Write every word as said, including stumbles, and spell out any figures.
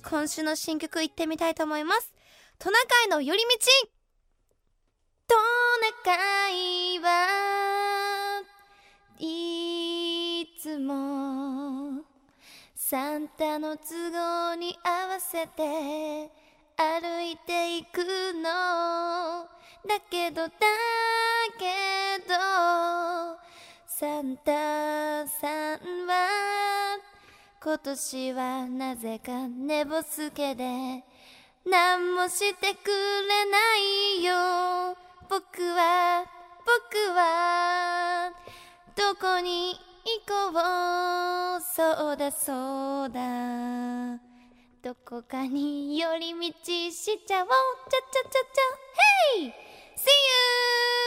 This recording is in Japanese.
今週の新曲いってみたいと思います。トナカイの寄り道。トナカイはいつもサンタの都合に合わせて歩いていくのだけどだけどサンタさんは今年はなぜか寝ぼすけで何もしてくれないよ。僕は僕はどこに行こう。そうだそうだどこかに寄り道しちゃおう。ちゃちゃちゃちゃ Hey! See you!